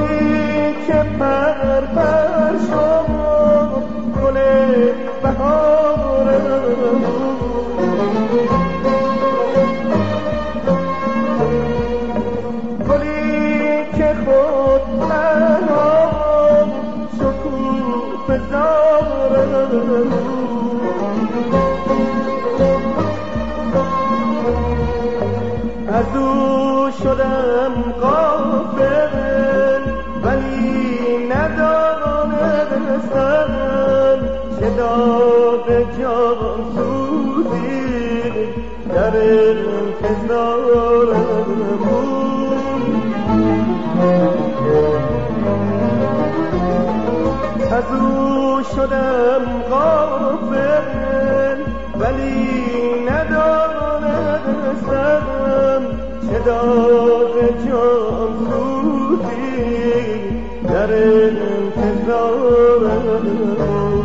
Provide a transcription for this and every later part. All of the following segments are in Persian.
گلی که پر پر شد گل بهارم، گلی که خود تنها شکوفه دارم، از او شدم غافل ولی ندانستم چه داغ جان سوزی در انتظارم بود. از او شدم غافل ولی ندانستم چه داغ جان سوزی در انتظارم.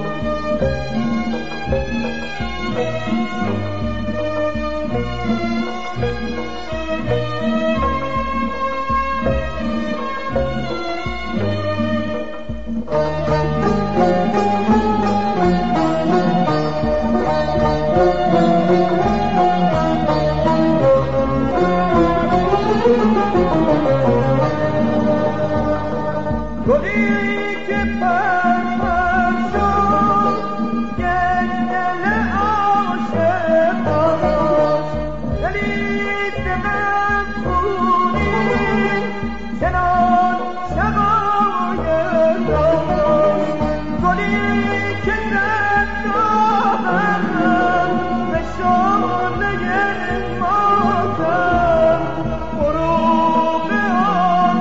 گلی که پر پر شد یک دل عاشق داشت، دلی دلم خونین چنان شقایق داشت. گلی که زندانم به شعله ماتم غروب آن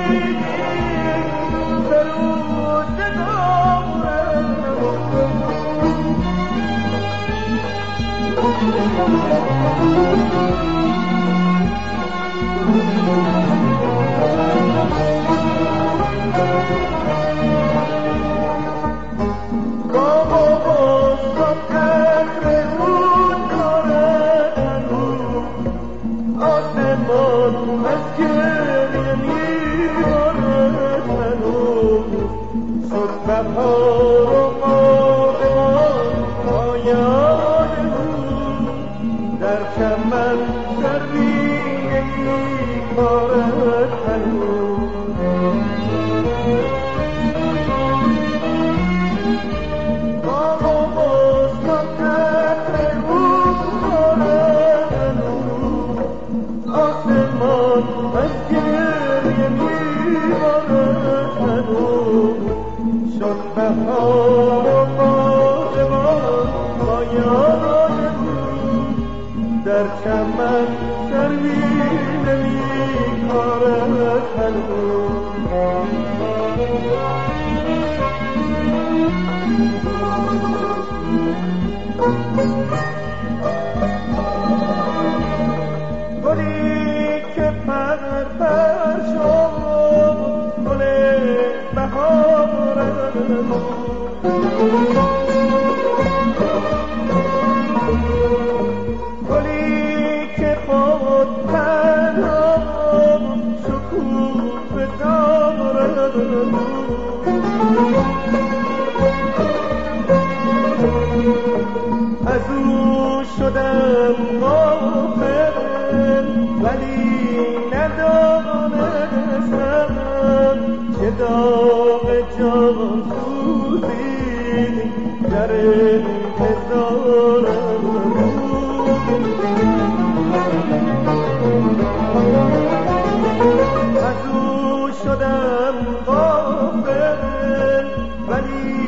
بهار و آبان پایان بود در چمن سروی کارت هنوز. باغ و بستان قطره بود کارت هنوز، آسمان از گریه میبارد هنوز. شد بهار و باغبان پایان بود در چمن سروی نمی‌کارد هنوز. گلی که پر پر شد گل بهارم، گلی که خود تنها شکوفه دارم، از او شدم غافل ولی ندانستم چه داغ جان سوزی در انتظارم بود. از او شدم غافل ولی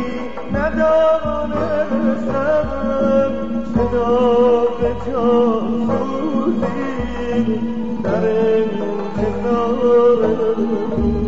ندانستم چه داغ جان سوزی در انتظارم بود.